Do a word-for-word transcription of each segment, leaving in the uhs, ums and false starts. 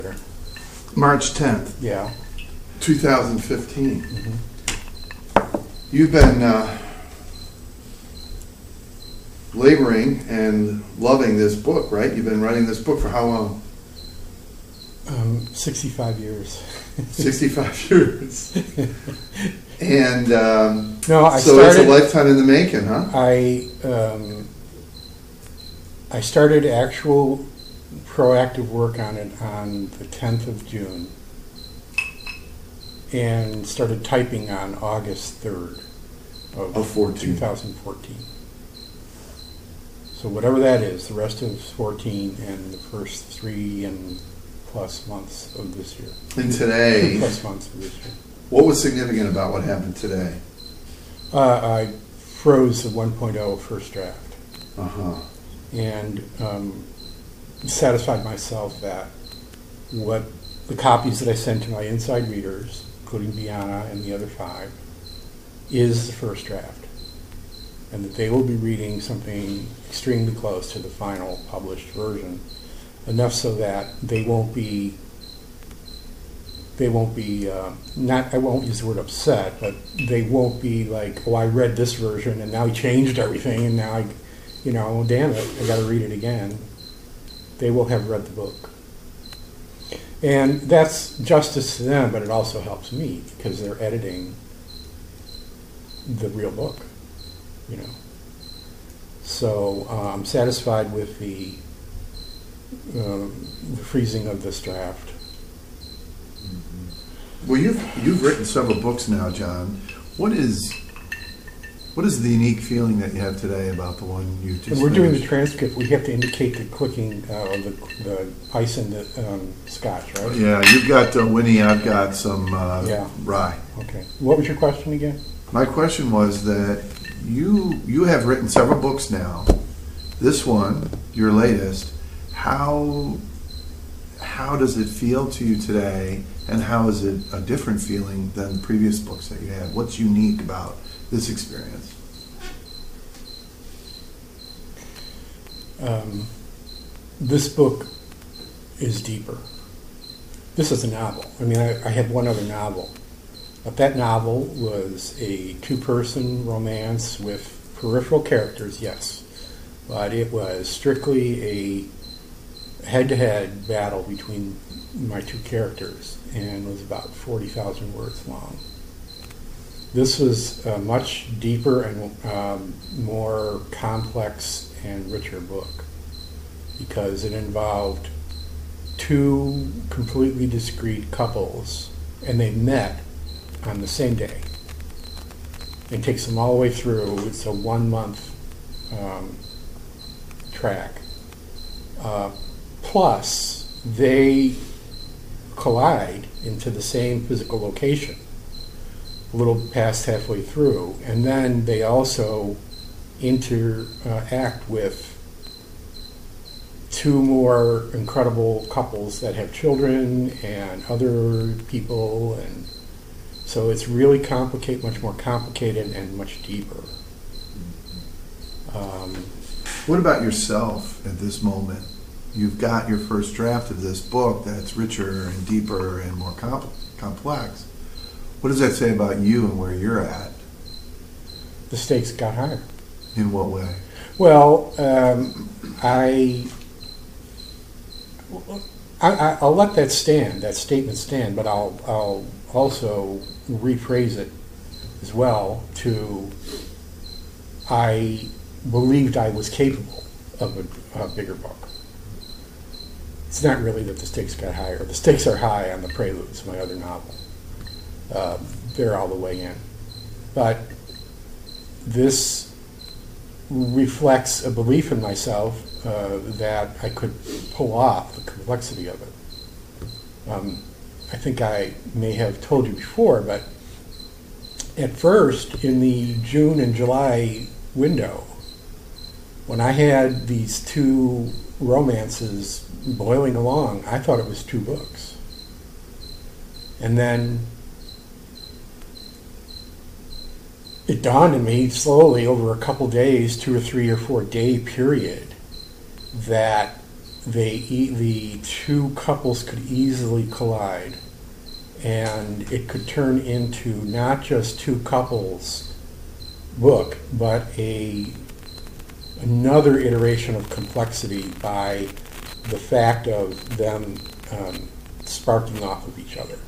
March tenth, Yeah. two thousand fifteen. Mm-hmm. You've been uh, laboring and loving this book, right? You've been writing this book for how long? Um, sixty-five years. sixty-five years. And um, No, I so started, it's a lifetime in the making, huh? I um, I started actual proactive work on it on the tenth of June and started typing on August third of, Of fourteen. two thousand fourteen. So whatever that is, the rest of fourteen and the first three and plus months of this year. And Two today, plus months of this year. what was significant about what happened today? Uh, I froze the one point oh first draft Uh-huh. and um, satisfied myself that what the copies that I sent to my inside readers, including Biana and the other five, is the first draft. And that they will be reading something extremely close to the final published version, enough so that they won't be they won't be, uh, not, I won't use the word upset, but they won't be like, oh, I read this version and now he changed everything and now I, you know, damn it, I gotta read it again. They will have read the book. And that's justice to them, but it also helps me because they're editing the real book, you know. So uh, I'm satisfied with the, um, the freezing of this draft. Well, you've you've written several books now, John. What is what is the unique feeling that you have today about the one you just? When we're doing the finished? transcript, we have to indicate the clicking uh, or the, the ice in the um, scotch, right? Yeah, you've got uh, Winnie. I've got some uh, Yeah. rye. Okay. What was your question again? My question was that you you have written several books now. This one, your latest, how how does it feel to you today, and how is it a different feeling than the previous books that you had? What's unique about this experience? Um, this book is deeper. This is a novel. I mean, I, I had one other novel, but that novel was a two-person romance with peripheral characters, yes, but it was strictly a head-to-head battle between my two characters and was about forty thousand words long. This was a much deeper and um, more complex and richer book because it involved two completely discrete couples and they met on the same day. It takes them all the way through. It's a one-month um, track. Uh, plus, they collide into the same physical location a little past halfway through, and then they also interact with two more incredible couples that have children and other people, and so it's really complicated, much more complicated and much deeper. Um, What about yourself at this moment? You've got your first draft of this book that's richer and deeper and more comp- complex. What does that say about you and where you're at? the stakes got higher. In what way? Well, um, I, I, I'll let that stand, that statement stand, but I'll, I'll also rephrase it as well to, I believed I was capable of a, a bigger book. It's not really that the stakes got higher. The stakes are high on The Preludes, my other novel. Uh, they're all the way in. But this reflects a belief in myself uh, that I could pull off the complexity of it. Um, I think I may have told you before, but at first, in the June and July window, when I had these two romances boiling along, I thought it was two books. And then it dawned on me slowly over a couple days, two or three or four day period, that they e- the two couples could easily collide, and it could turn into not just two couples book, but a another iteration of complexity by the fact of them um, sparking off of each other.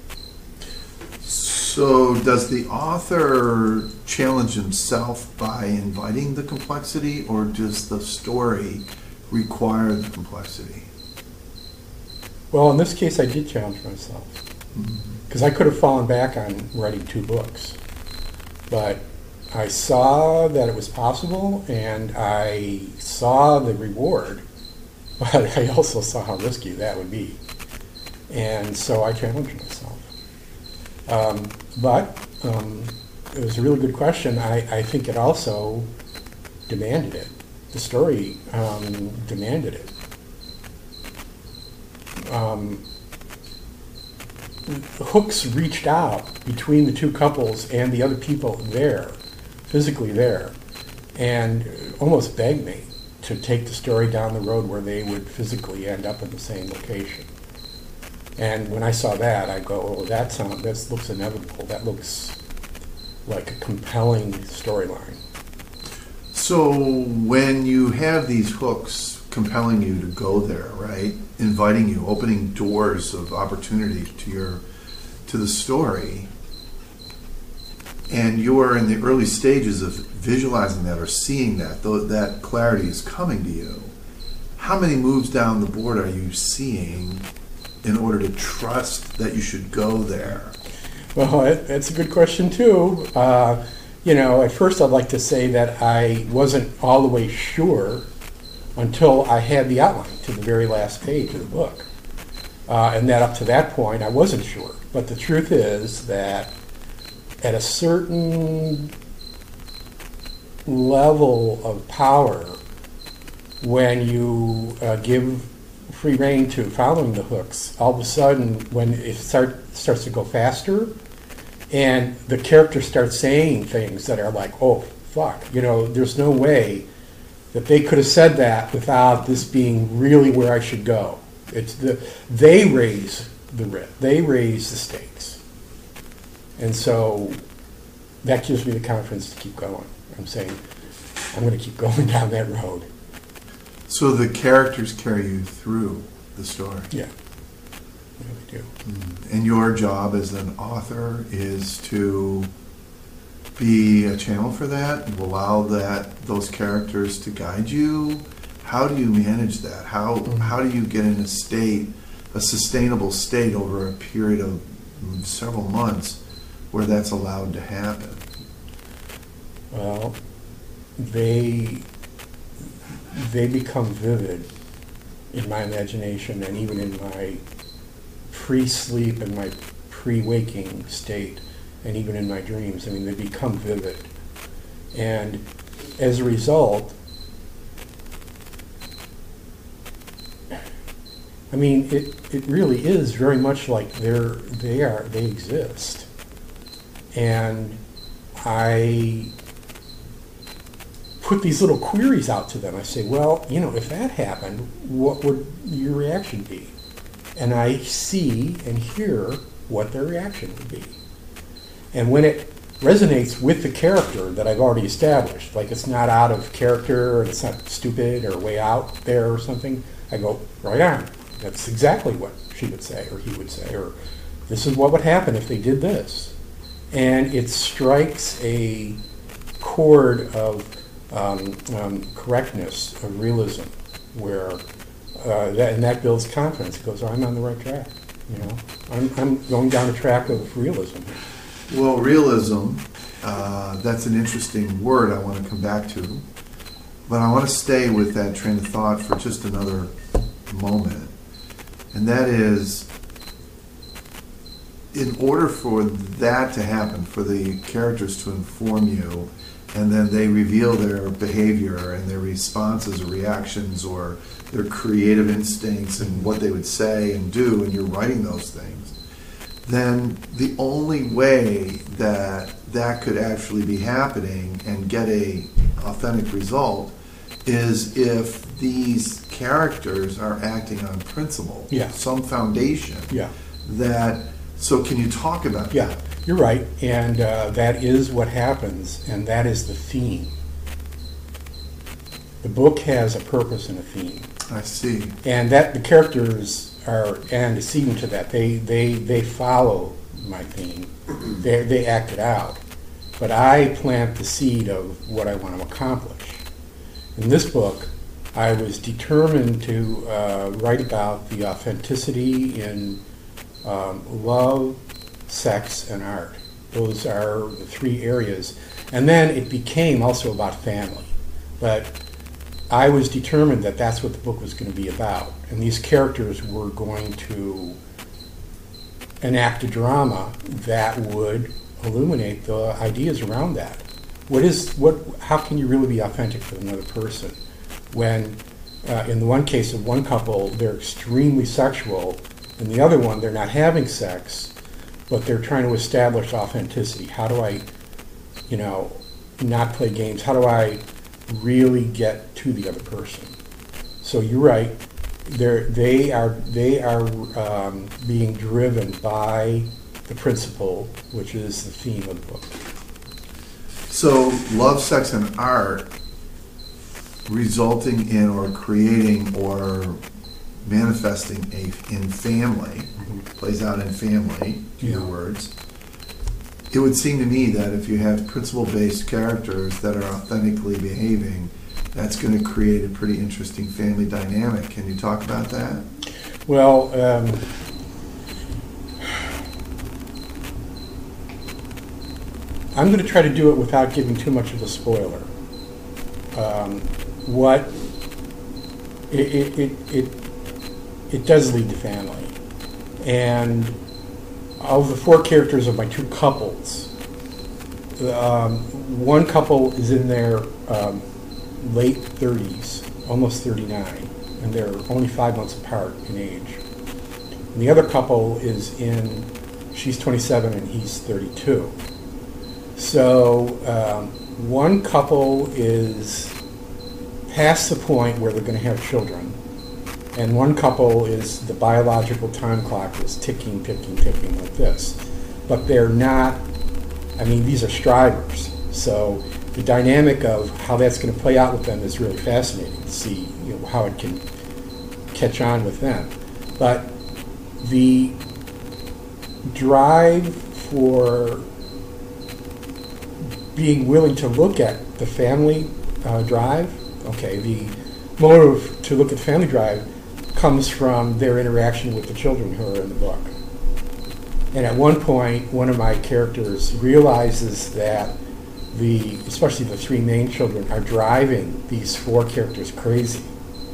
So does the author challenge himself by inviting the complexity, or does the story require the complexity? Well, in this case, I did challenge myself, because mm-hmm. I could have fallen back on writing two books, but I saw that it was possible, and I saw the reward, but I also saw how risky that would be, and so I challenged myself. Um, but um, it was a really good question. I, I think it also demanded it. The story um, demanded it. Um, hooks reached out between the two couples and the other people there, physically there, and almost begged me to take the story down the road where they would physically end up in the same location. And when I saw that, I go, oh, that sound, that looks inevitable. That looks like a compelling storyline. So when you have these hooks compelling you to go there, right, inviting you, opening doors of opportunity to your to the story, and you're in the early stages of visualizing that or seeing that, though that clarity is coming to you, how many moves down the board are you seeing in order to trust that you should go there? Well, that's a good question, too. Uh, you know, at first I'd like to say that I wasn't all the way sure until I had the outline to the very last page of the book. Uh, and that up to that point, I wasn't sure. But the truth is that at a certain level of power, when you uh, give free rein to following the hooks, all of a sudden, when it start, starts to go faster, and the character starts saying things that are like, oh, fuck, you know, there's no way that they could have said that without this being really where I should go. It's the they raise the risk, they raise the stakes, and so that gives me the confidence to keep going. I'm saying I'm going to keep going down that road. So the characters carry you through the story. Yeah, yeah, they do. Mm. And your job as an author is to be a channel for that, and allow that those characters to guide you. How do you manage that? How mm-hmm. how do you get in a state, a sustainable state over a period of several months where that's allowed to happen? Well, they they become vivid in my imagination and even in my pre-sleep and my pre-waking state and even in my dreams. I mean, they become vivid. And as a result, I mean, it, it really is very much like they're, they are, they exist. And I put these little queries out to them. I say, well, you know, if that happened, what would your reaction be? And I see and hear what their reaction would be. And when it resonates with the character that I've already established, like it's not out of character, or it's not stupid or way out there or something, I go, right on. That's exactly what she would say or he would say, or this is what would happen if they did this. And it strikes a chord of um, um, correctness, of realism, where uh, that, and that builds confidence. It goes, oh, I'm on the right track. You know, I'm, I'm going down a track of realism. Well, realism, uh, that's an interesting word I want to come back to, but I want to stay with that train of thought for just another moment. And that is, in order for that to happen, for the characters to inform you, and then they reveal their behavior and their responses or reactions or their creative instincts and what they would say and do, and you're writing those things, then the only way that that could actually be happening and get a authentic result is if these characters are acting on principle, Yeah. some foundation. Yeah. That, so can you talk about that? Yeah, you're right, and uh, that is what happens, and that is the theme. The book has a purpose and a theme, I see. and that the characters are antecedent to that. They they they follow my theme. They they act it out, but I plant the seed of what I want to accomplish. In this book, I was determined to uh, write about the authenticity in um, love, sex, and art. Those are the three areas. And then it became also about family. But I was determined that that's what the book was going to be about. And these characters were going to enact a drama that would illuminate the ideas around that. What is, what, how can you really be authentic with another person when, uh, in the one case of one couple, they're extremely sexual, and the other one, they're not having sex, but they're trying to establish authenticity. How do I, you know, not play games? How do I really get to the other person? So you're right. They're, they are they are um, being driven by the principle, which is the theme of the book. So love, sex, and art resulting in or creating or manifesting a in family, mm-hmm. plays out in family, to Yeah. your words. It would seem to me that if you have principle-based characters that are authentically behaving, that's going to create a pretty interesting family dynamic. Can you talk about that? Well, um, I'm going to try to do it without giving too much of a spoiler. Um, what it, it, it, it, it does lead to family. And of the four characters of my two couples, um, one couple is in their um, late thirties, almost thirty-nine, and they're only five months apart in age. And the other couple is in, she's twenty-seven and he's thirty-two. So um, one couple is past the point where they're going to have children, and one couple is the biological time clock is ticking, ticking, ticking like this. But they're not, I mean, these are strivers. So the dynamic of how that's going to play out with them is really fascinating to see, you know, how it can catch on with them. But the drive for being willing to look at the family uh, drive, okay, the motive to look at the family drive comes from their interaction with the children who are in the book. And at one point, one of my characters realizes that the, especially the three main children, are driving these four characters crazy.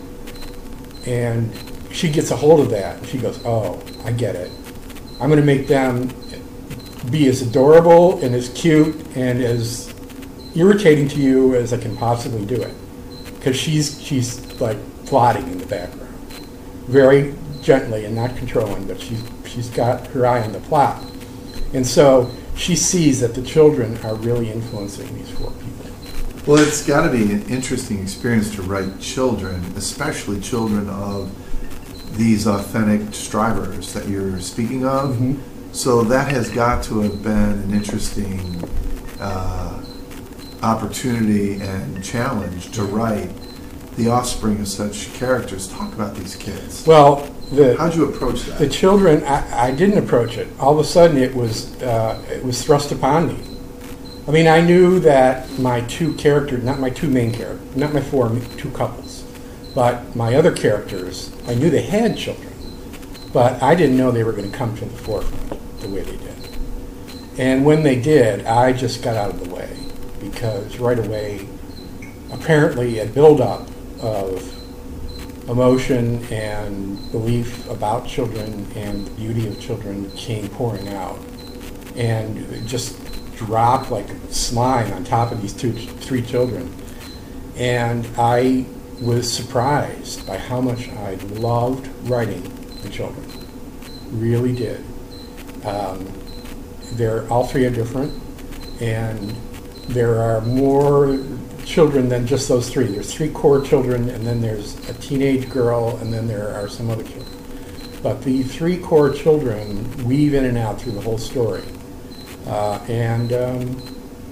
And she gets a hold of that, and she goes, oh, I get it. I'm going to make them be as adorable and as cute and as irritating to you as I can possibly do it. Because she's, she's like plotting in the background. Very gently and not controlling, but she's, she's got her eye on the plot. And so she sees that the children are really influencing these four people. Well, it's got to be an interesting experience to write children, especially children of these authentic strivers that you're speaking of. Mm-hmm. So that has got to have been an interesting uh, opportunity and challenge to write the offspring of such characters. Talk about these kids. Well, the how'd you approach that? The children, I, I didn't approach it. All of a sudden, it was uh, it was thrust upon me. I mean, I knew that my two characters, not my two main characters, not my four two couples, but my other characters, I knew they had children, but I didn't know they were going to come to the forefront the way they did. And when they did, I just got out of the way, because right away, apparently a buildup of emotion and belief about children and the beauty of children came pouring out, and it just dropped like slime on top of these two, three children. And I was surprised by how much I loved writing the children. Really did. Um, they're all three are different, and there are more children than just those three. There's three core children, and then there's a teenage girl, and then there are some other children. But the three core children weave in and out through the whole story. Uh, and um,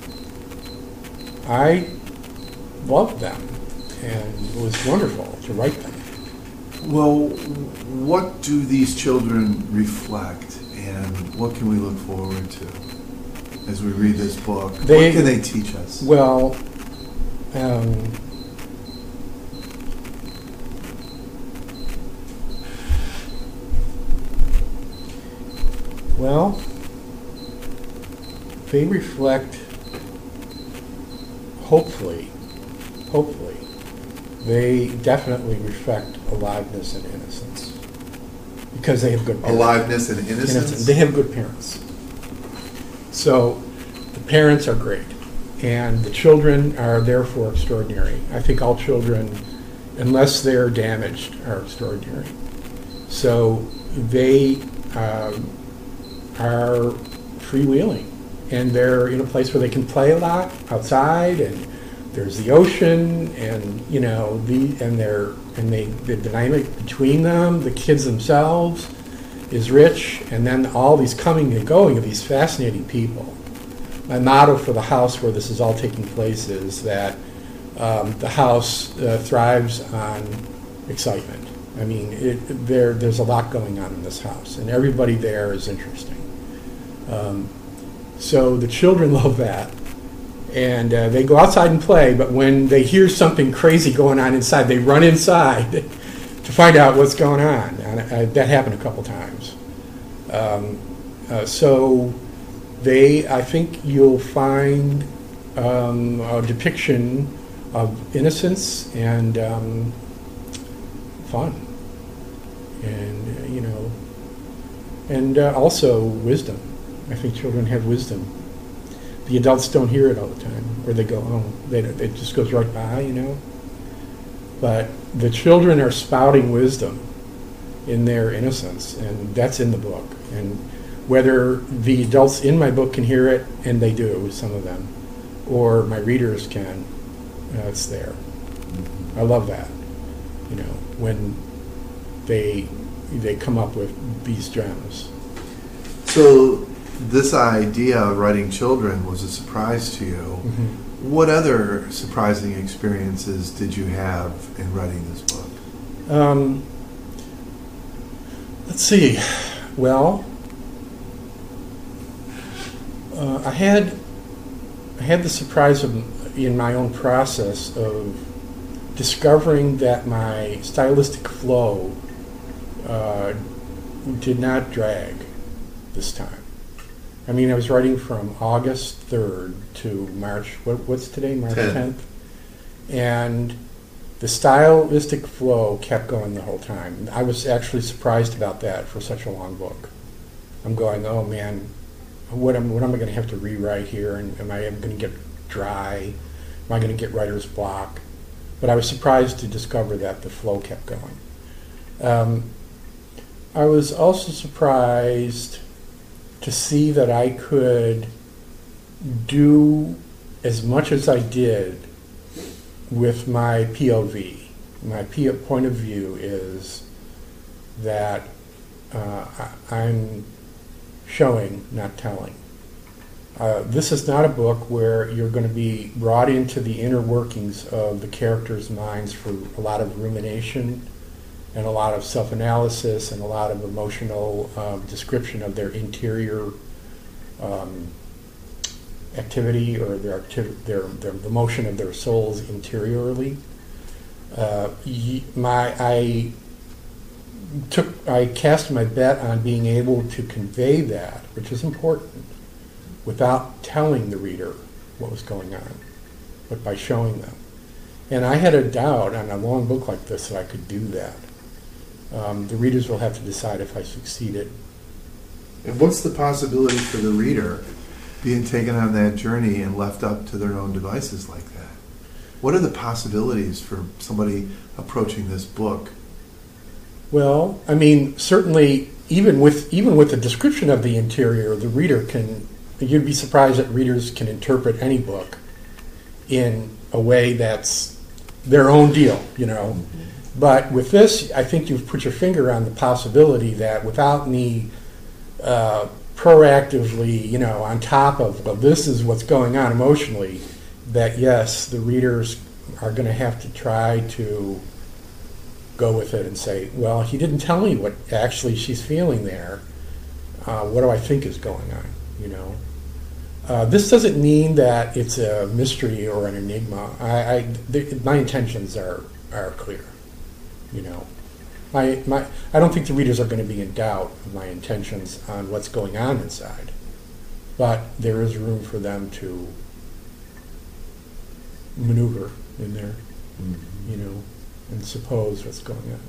I loved them, and it was wonderful to write them. Well, what do these children reflect, and what can we look forward to as we read this book? They, what can they teach us? Well, um, well, they reflect, hopefully, hopefully, they definitely reflect aliveness and innocence, because they have good parents. Aliveness and innocence? innocence. They have good parents. So the parents are great, and the children are therefore extraordinary. I think all children, unless they're damaged, are extraordinary. So they um, are freewheeling, and they're in a place where they can play a lot outside, and there's the ocean, and you know the and they're and they the dynamic between them, the kids themselves, is rich, and then all these coming and going of these fascinating people. My motto for the house where this is all taking place is that um, the house uh, thrives on excitement. I mean, it, there there's a lot going on in this house, and everybody there is interesting. Um, so the children love that. And uh, they go outside and play, but when they hear something crazy going on inside, they run inside to find out what's going on. And uh, that happened a couple times. Um, uh, so they, I think you'll find um, a depiction of innocence and um, fun, and uh, you know, and uh, also wisdom. I think children have wisdom. The adults don't hear it all the time, or they go, oh, they, it just goes right by, you know. But the children are spouting wisdom in their innocence, and that's in the book. And whether the adults in my book can hear it, and they do, some of them, or my readers can, uh, it's there. I love that, you know, when they they come up with these gems. So this idea of writing children was a surprise to you. Mm-hmm. What other surprising experiences did you have in writing this book? Um, let's see. Well, uh, I had I had the surprise of, in my own process of discovering that my stylistic flow uh, did not drag this time. I mean, I was writing from August third to March, what, what's today, March tenth? And the stylistic flow kept going the whole time. I was actually surprised about that for such a long book. I'm going, oh man, what am, what am I going to have to rewrite here? And am I going to get dry? Am I going to get writer's block? But I was surprised to discover that the flow kept going. Um, I was also surprised to see that I could do as much as I did with my P O V. My P- point of view is that uh, I- I'm showing, not telling. Uh, this is not a book where you're going to be brought into the inner workings of the characters' minds for a lot of rumination and a lot of self-analysis and a lot of emotional um, description of their interior um, activity or their, activ- their their the motion of their souls interiorly. Uh, my I took I cast my bet on being able to convey that, which is important, without telling the reader what was going on, but by showing them. And I had a doubt on a long book like this that I could do that. Um, the readers will have to decide if I succeeded. And what's the possibility for the reader being taken on that journey and left up to their own devices like that? What are the possibilities for somebody approaching this book? Well, I mean, certainly, even with even with the description of the interior, the reader can. You'd be surprised that readers can interpret any book in a way that's their own deal, you know. Mm-hmm. But with this, I think you've put your finger on the possibility that without me uh, proactively, you know, on top of, well, this is what's going on emotionally, that yes, the readers are going to have to try to go with it and say, well, he didn't tell me what actually she's feeling there. Uh, what do I think is going on, you know? Uh, this doesn't mean that it's a mystery or an enigma. I, I th- my intentions are, are clear, you know. My, my, I don't think the readers are going to be in doubt of my intentions on what's going on inside. But there is room for them to maneuver in there, mm-hmm. you know, and suppose what's going on.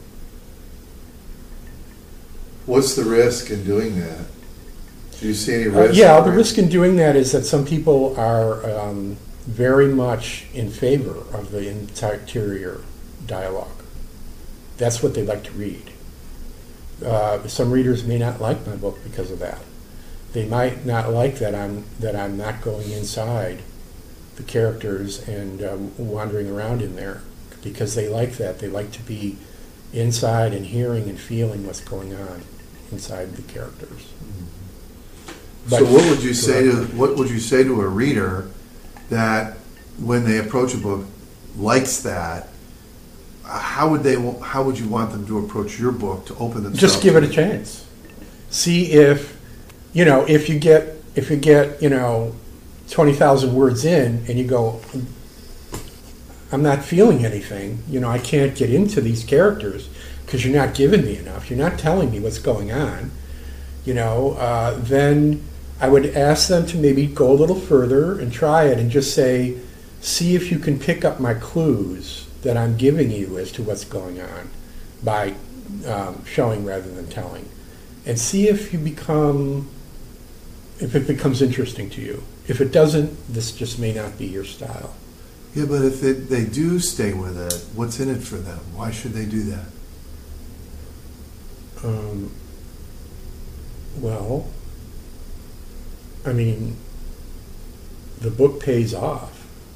What's the risk in doing that? Do you see any Uh, risk? yeah, the risk in doing that is that some people are um, very much in favor of the interior dialogue. That's what they like to read. Uh, some readers may not like my book because of that. They might not like that I'm that I'm not going inside the characters and uh, wandering around in there, because they like that. They like to be inside and hearing and feeling what's going on inside the characters. Mm-hmm. So what would you say to what would you say to a reader that when they approach a book likes that? How would they? How would you want them to approach your book to open themselves? Just give it a chance. See if, you know, if you get if you get you know, twenty thousand words in and you go, I'm not feeling anything. You know, I can't get into these characters because you're not giving me enough. You're not telling me what's going on. You know, uh, then I would ask them to maybe go a little further and try it and just say, see if you can pick up my clues that I'm giving you as to what's going on by um, showing rather than telling, and see if you become, if it becomes interesting to you. If it doesn't, this just may not be your style. Yeah, but if it, they do stay with it, what's in it for them? Why should they do that? Um, well, I mean, the book pays off.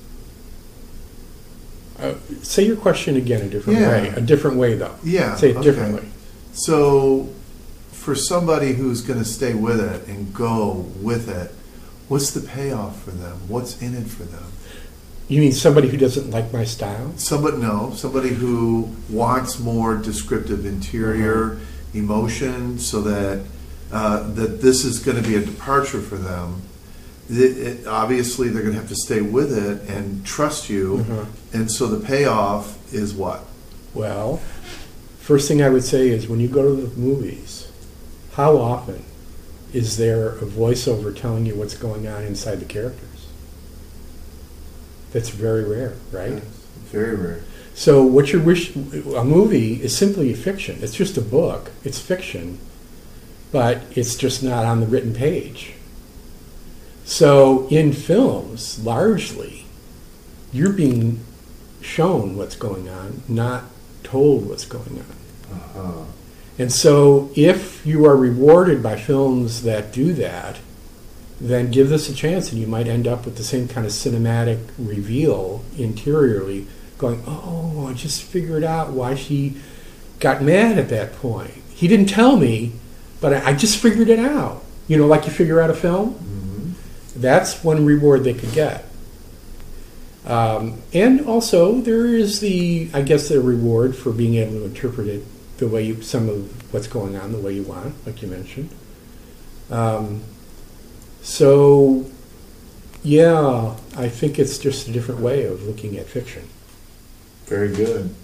Uh, say your question again a different yeah. way. A different way, though. Yeah. Say it okay. differently. So, for somebody who's going to stay with it and go with it, what's the payoff for them? What's in it for them? You mean somebody who doesn't like my style? Somebody, no, somebody who wants more descriptive interior mm-hmm. emotion, so that uh, that this is going to be a departure for them. It, it, obviously, they're going to have to stay with it and trust you, mm-hmm. and so the payoff is what? Well, first thing I would say is when you go to the movies, how often is there a voiceover telling you what's going on inside the characters? That's very rare, right? Yes, very rare. So what your wish, a movie is simply a fiction. It's just a book. It's fiction, but it's just not on the written page. So in films, largely, you're being shown what's going on, not told what's going on. Uh-huh. And so if you are rewarded by films that do that, then give this a chance and you might end up with the same kind of cinematic reveal interiorly, going, oh, I just figured out why she got mad at that point. He didn't tell me, but I, I just figured it out. You know, like you figure out a film? Mm-hmm. That's one reward they could get. Um, and also, there is the, I guess, the reward for being able to interpret it the way you, some of what's going on the way you want, like you mentioned. Um, so, yeah, I think it's just a different way of looking at fiction. Very good.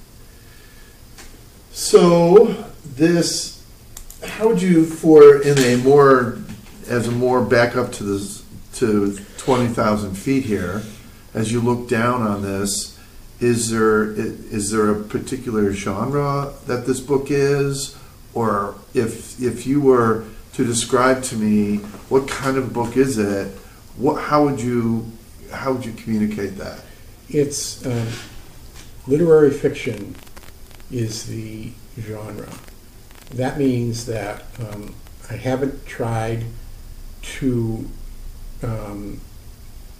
So, this, how would you, for in a more, as a more back up to this, to twenty thousand feet here, as you look down on this, is there is there a particular genre that this book is, or if if you were to describe to me what kind of book is it, what how would you how would you communicate that? It's um, literary fiction is the genre. That means that um, I haven't tried to um,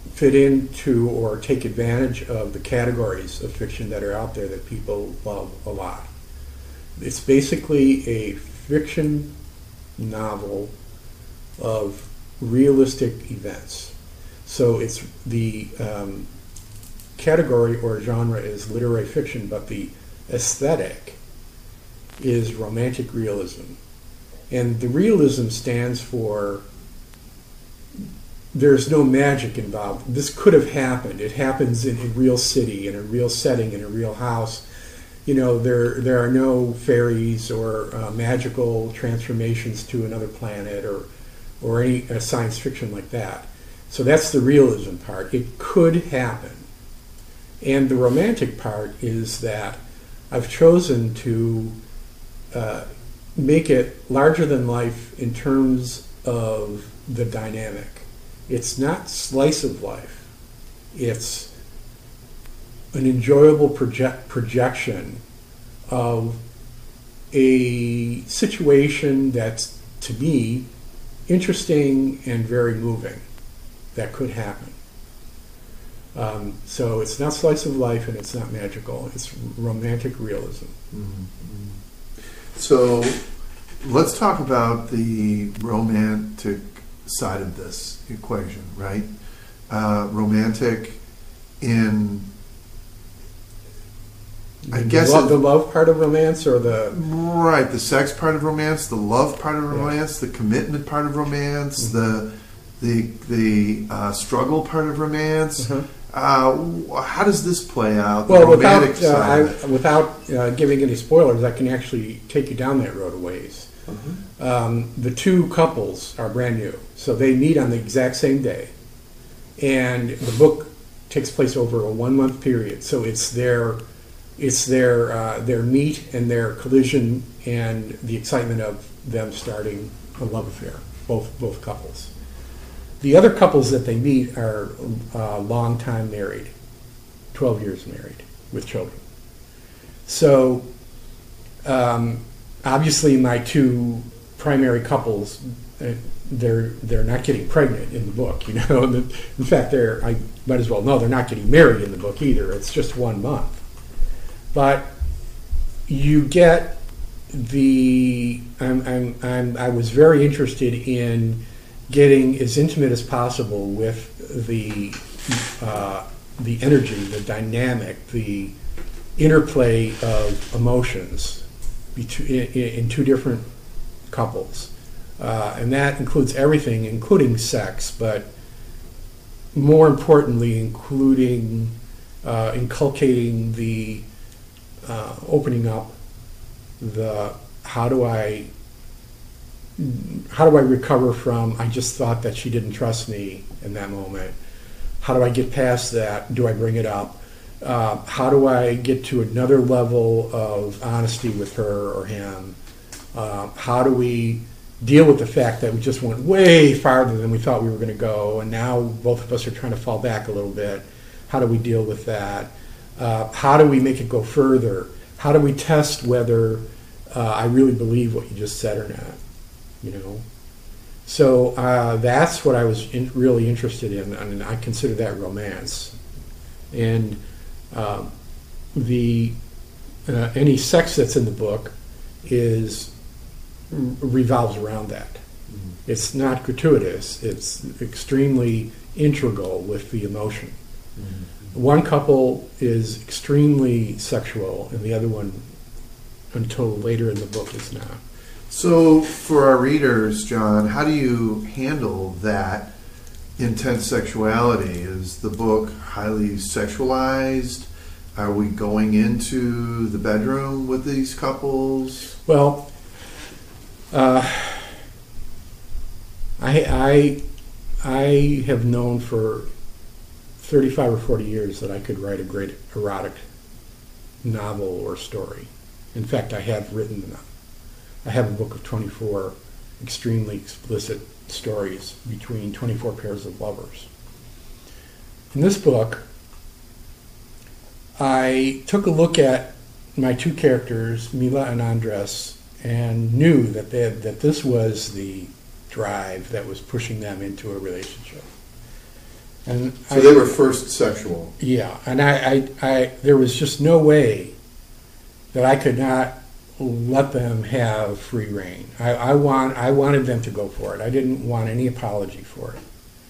fit into or take advantage of the categories of fiction that are out there that people love a lot. It's basically a fiction novel of realistic events. So it's the um, category or genre is literary fiction, but the aesthetic is romantic realism. And the realism stands for there's no magic involved. This could have happened. It happens in a real city, in a real setting, in a real house. You know, there there are no fairies or uh, magical transformations to another planet or or any uh, science fiction like that. So that's the realism part. It could happen. And the romantic part is that I've chosen to uh, make it larger than life in terms of the dynamic. It's not slice of life. It's an enjoyable project projection of a situation that's, to me, interesting and very moving that could happen. Um, so it's not slice of life and it's not magical. It's romantic realism. Mm-hmm. So let's talk about the romantic side of this equation, right? Uh, romantic in, I The guess, love, it- the love part of romance, or the right, the sex part of romance, the love part of romance, the commitment part of romance, Mhm. the the the uh, struggle part of romance. Uh-huh. Uh, how does this play out? The well, without romantic uh, side of I, without uh, giving any spoilers, I can actually take you down that road a ways. it. Mhm. Um, the two couples are brand new, so they meet on the exact same day, and the book takes place over a one month period. So it's their it's their uh, their meet and their collision and the excitement of them starting a love affair. Both both couples. The other couples that they meet are uh, long time married, twelve years married with children. So um, obviously, my two primary couples, uh, they're they're not getting pregnant in the book. You know, in fact, they're I might as well know they're not getting married in the book either. It's just one month, but you get the. I'm, I'm, I'm I was very interested in getting as intimate as possible with the uh, the energy, the dynamic, the interplay of emotions between, in, in two different couples. Uh, and that includes everything, including sex, but more importantly, including uh, inculcating the uh, opening up, the how do I how do I recover from I just thought that she didn't trust me in that moment? How do I get past that? Do I bring it up? Uh, how do I get to another level of honesty with her or him? Uh, how do we deal with the fact that we just went way farther than we thought we were going to go, and now both of us are trying to fall back a little bit? How do we deal with that? Uh, how do we make it go further? How do we test whether uh, I really believe what you just said or not? You know, so uh, that's what I was in, really interested in, and I consider that romance. And um, the uh, any sex that's in the book is revolves around that. Mm-hmm. It's not gratuitous. It's extremely integral with the emotion. Mm-hmm. One couple is extremely sexual, and the other one, until later in the book, is not. So, for our readers, John, how do you handle that intense sexuality? Is the book highly sexualized? Are we going into the bedroom with these couples? Well, uh, I, I, I have known for thirty-five or forty years that I could write a great erotic novel or story. In fact, I have written enough. I have a book of twenty-four extremely explicit stories between twenty-four pairs of lovers. In this book, I took a look at my two characters, Mila and Andres, and knew that they had, that this was the drive that was pushing them into a relationship. And So I, they were first sexual. yeah, and I, I, I, there was just no way that I could not let them have free reign. I, I want, I wanted them to go for it. I didn't want any apology for it.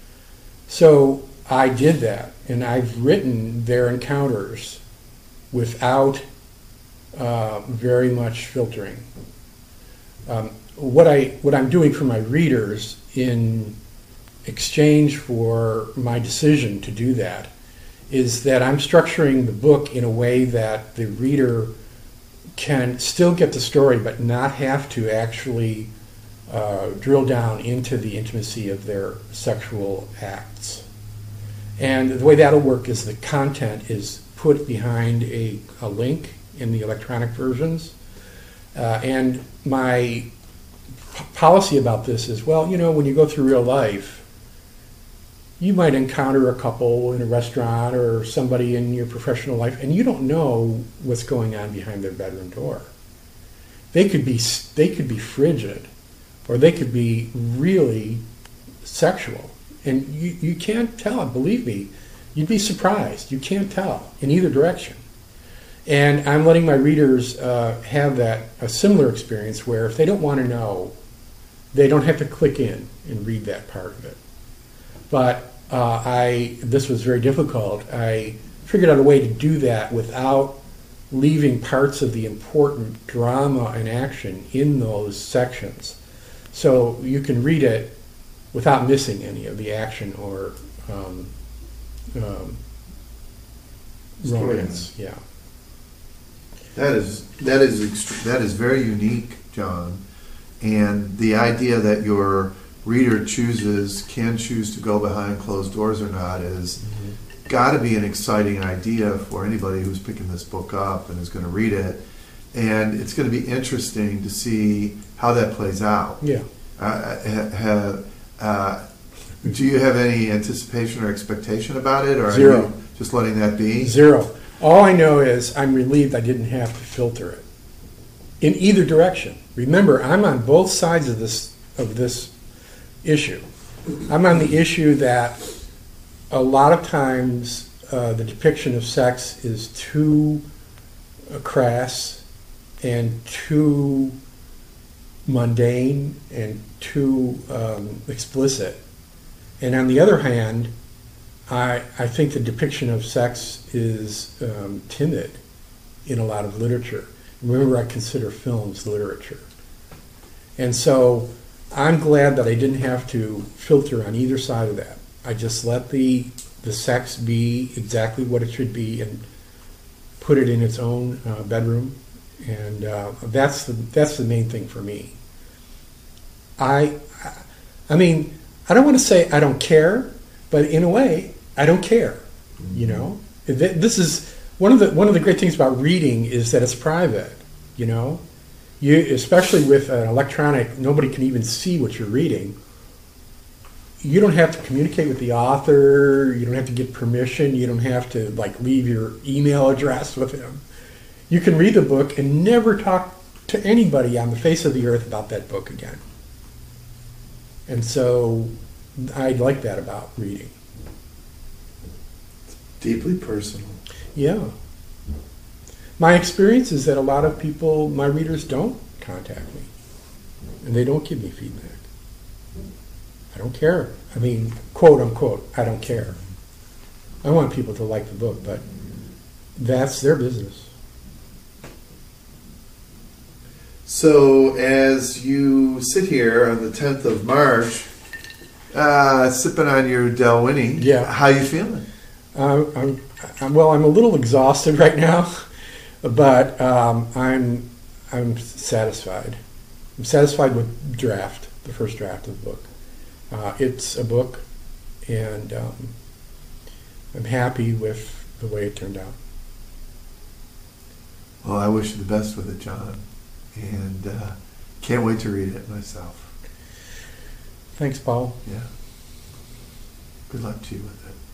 So I did that, and I've written their encounters without uh, very much filtering. Um, what I, what I'm doing for my readers in exchange for my decision to do that is that I'm structuring the book in a way that the reader can still get the story but not have to actually uh, drill down into the intimacy of their sexual acts. And the way that'll work is the content is put behind a, a link in the electronic versions. Uh, and my p- policy about this is, well, you know, when you go through real life, you might encounter a couple in a restaurant or somebody in your professional life, and you don't know what's going on behind their bedroom door. They could be they could be frigid, or they could be really sexual, and you, you can't tell. Believe me, you'd be surprised. You can't tell in either direction. And I'm letting my readers uh, have that a similar experience where if they don't want to know, they don't have to click in and read that part of it. But uh, I this was very difficult. I figured out a way to do that without leaving parts of the important drama and action in those sections. So you can read it without missing any of the action or um, um, romance. Yeah. That is that is ext- that is very unique, John. And the idea that your reader chooses can choose to go behind closed doors or not is mm-hmm. got to be an exciting idea for anybody who's picking this book up and is going to read it. And it's going to be interesting to see how that plays out. Yeah. Uh, ha, uh, do you have any anticipation or expectation about it, or Zero. are you just letting that be? Zero. All I know is I'm relieved I didn't have to filter it in either direction. Remember, I'm on both sides of this of this issue. I'm on the issue that a lot of times uh, the depiction of sex is too uh, crass and too mundane and too um, explicit. And on the other hand, I, I think the depiction of sex is um, timid in a lot of literature. Remember, I consider films literature. And so I'm glad that I didn't have to filter on either side of that. I just let the the sex be exactly what it should be and put it in its own uh, bedroom. And uh, that's the that's the main thing for me. I, I mean, I don't want to say I don't care, but in a way, I don't care. You know, this is one of the one of the great things about reading is that it's private. You know, you especially with an electronic, nobody can even see what you're reading. You don't have to communicate with the author. You don't have to get permission. You don't have to like leave your email address with him. You can read the book and never talk to anybody on the face of the earth about that book again. And so I like that about reading. Deeply personal. Yeah. My experience is that a lot of people, my readers, don't contact me. And they don't give me feedback. I don't care. I mean, quote unquote, I don't care. I want people to like the book, but that's their business. So as you sit here on the tenth of March, uh, sipping on your Dalwhinnie, Yeah. how you feeling? Uh, I'm, I'm, well, I'm a little exhausted right now, but um, I'm I'm satisfied. I'm satisfied with draft, the first draft of the book. Uh, it's a book, and um, I'm happy with the way it turned out. Well, I wish you the best with it, John, and uh, can't wait to read it myself. Thanks, Paul. Yeah. Good luck to you with it.